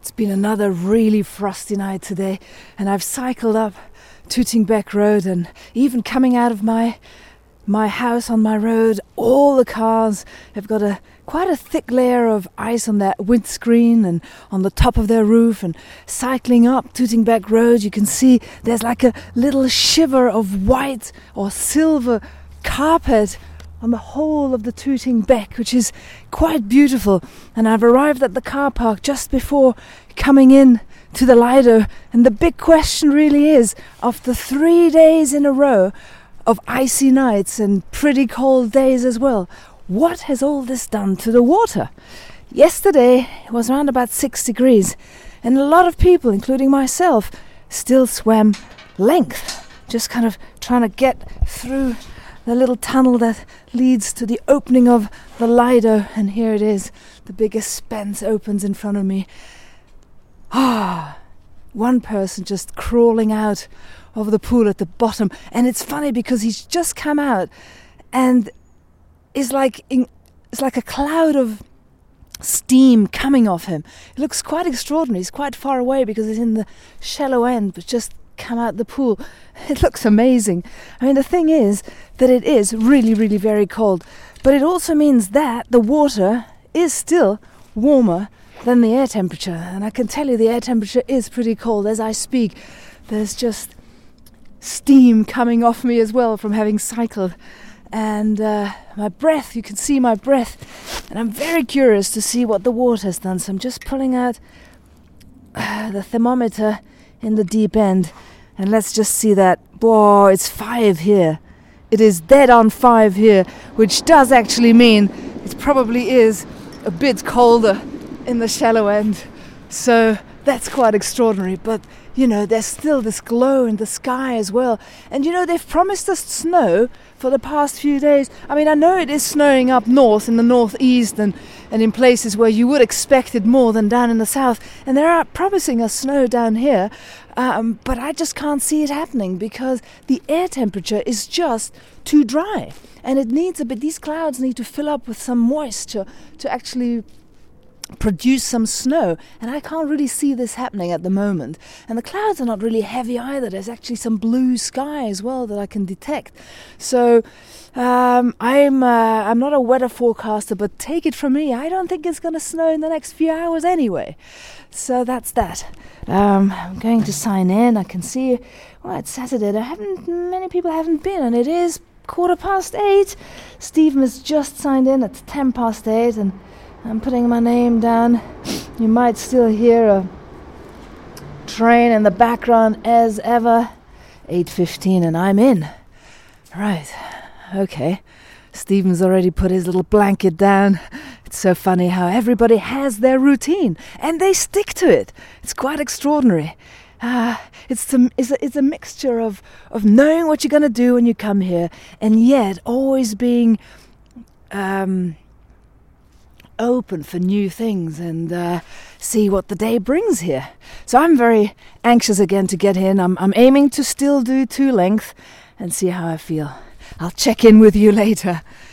It's been another really frosty night today, and I've cycled up Tooting Bec Road, and even coming out of my house on my road, all the cars have got quite a thick layer of ice on their windscreen and on the top of their roof. And cycling up Tooting Bec Road, you can see there's like a little shiver of white or silver carpet on the whole of the Tooting Bec, which is quite beautiful. And I've arrived at the car park just before coming in to the Lido, and the big question really is, after 3 days in a row of icy nights and pretty cold days as well, what has all this done to the water? Yesterday it was around about 6 degrees, and a lot of people, including myself, still swam length, just kind of trying to get through the little tunnel that leads to the opening of the Lido. And here it is, the big expanse opens in front of me. One person just crawling out of the pool at the bottom, and it's funny because he's just come out and it's like a cloud of steam coming off him. It looks quite extraordinary. He's quite far away because he's in the shallow end, but just come out the pool. It looks amazing. I mean, the thing is that it is really, really very cold, but it also means that the water is still warmer than the air temperature, and I can tell you the air temperature is pretty cold. As I speak, there's just steam coming off me as well from having cycled, and my breath, you can see my breath, and I'm very curious to see what the water has done. So I'm just pulling out the thermometer in the deep end, and let's just see that. Whoa, it's 5 here. It is dead on 5 here, which does actually mean it probably is a bit colder in the shallow end. So that's quite extraordinary. But you know, there's still this glow in the sky as well. And you know, they've promised us snow for the past few days. I mean, I know it is snowing up north in the northeast and in places where you would expect it more than down in the south. And they're promising us snow down here. But I just can't see it happening because the air temperature is just too dry. And it needs these clouds need to fill up with some moisture to actually produce some snow, and I can't really see this happening at the moment. And the clouds are not really heavy either. There's actually some blue sky as well that I can detect. So I'm not a weather forecaster, but take it from me, I don't think it's going to snow in the next few hours anyway. So that's that. I'm going to sign in. I can see, well, it's Saturday. Many people haven't been, and it is 8:15. Stephen has just signed in at 8:10, and I'm putting my name down. You might still hear a train in the background as ever. 8:15 and I'm in. Right, okay. Stephen's already put his little blanket down. It's so funny how everybody has their routine and they stick to it. It's quite extraordinary. It's a mixture of knowing what you're going to do when you come here, and yet always being open for new things and see what the day brings here. So I'm very anxious again to get in. I'm aiming to still do 2 length and see how I feel. I'll check in with you later.